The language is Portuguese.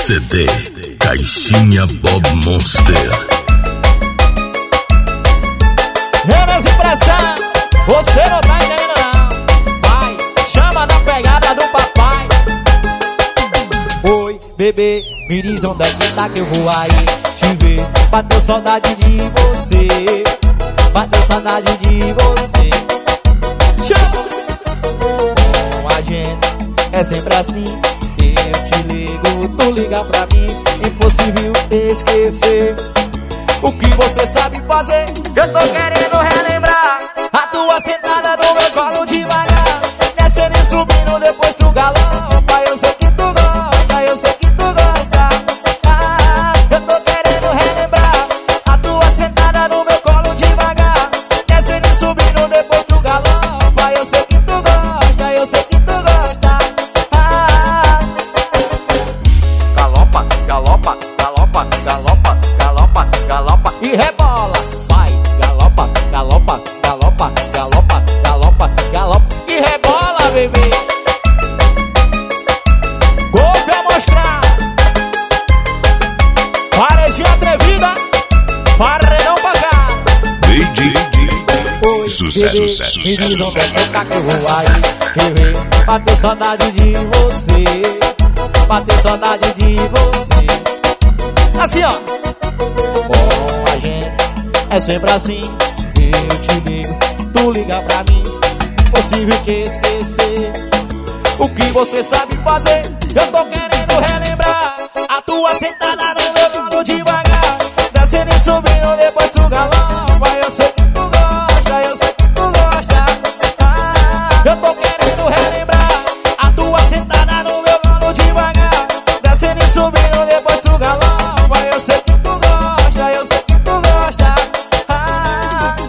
CD Caixinha Bob Monster. Renas e pressão, você não tá entendendo não. Vai, chama na pegada do papai. Oi, bebê, me diz onde é que tá que eu vou aí te ver. Bateu saudade de você, bateu saudade de você. Com a gente é sempre assim. Eu te ligo, tu liga pra mim. Impossível esquecer o que você sabe fazer. Eu tô querendo relembrar a tua sentada no meu colo devagar, descendo e subindo, depois tu galopa. Eu sei que tu gosta, eu sei que tu gosta. Eu tô querendo relembrar a tua sentada no meu colo devagar, descendo e subindo, depois tu galopa. Eu sei que tu gosta, eu sei que tu gosta. Galopa, galopa, galopa, galopa, galopa, galopa e rebola. Vai, galopa, galopa, galopa, galopa, galopa, galopa e rebola, bebê. Golfe a mostrar. Paredinha atrevida, paredão pra cá. Oi, Sucesso. me diz onde é que tá que eu vou aí te ver. Bateu saudade de você, bateu saudade de você. Assim ó. Com a gente é sempre assim. Eu te ligo, tu liga pra mim. Impossível te esquecer o que você sabe fazer. Eu tô querendo relembrar a tua sentada no meu colo devagar, descendo e subindo, depois tu galopa. Eu sei que tu gosta, eu sei que tu gosta. Eu tô querendo relembrar a tua sentada no meu colo devagar, descendo e subindo, depois tu galopa. Eu sei que